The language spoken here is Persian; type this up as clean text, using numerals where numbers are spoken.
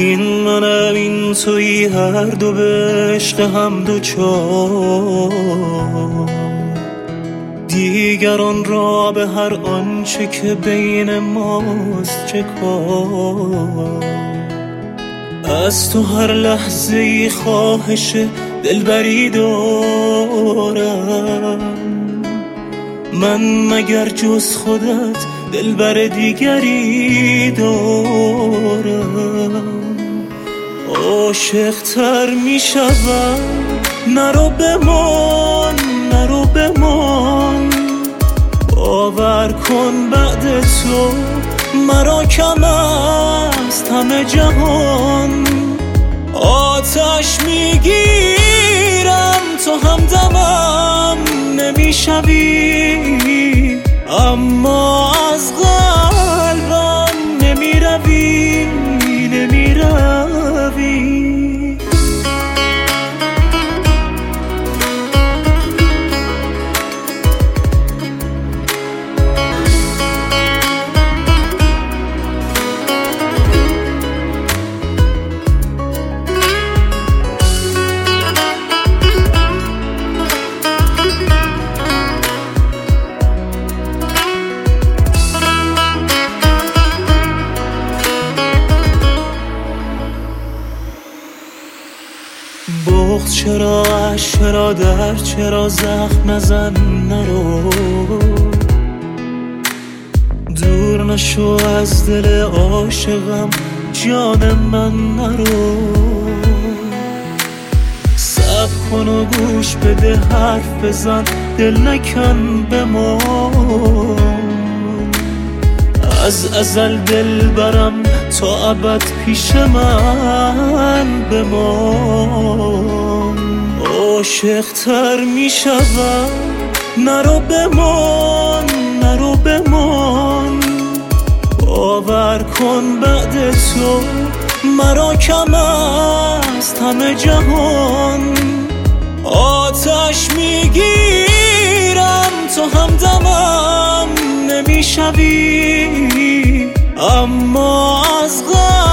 این منم این تویی، هر دو به عشق هم دوچار، دیگران را به هر آنچه که بین ماست چه کار. از تو هر لحظه ای خواهش دلبری دارم، من مگر جز خودت دلبر دیگری دارم. عاشق تر می شدم، نرو بمان نرو بمان، باور کن بعد تو مرا کم است همه جهان. آتش میگیرم تو همدمم نمیشوی، اما از قلبم نمیروی نمیروی. بغض چرا، عشق چرا، درد چرا، زخم نزن نرو، دور نشو از دل عاشقم جان من نرو. صبر کن و گوش بده حرف بزن، دل نکن بمان، از ازل دل برم تا ابد پیش من بمان. عاشق تر می شدم، نرو بمان نرو بمان، باور کن بعد تو مرا کم است همه جهان. آتش میگیرم تو همدمم نمیشوی، اما از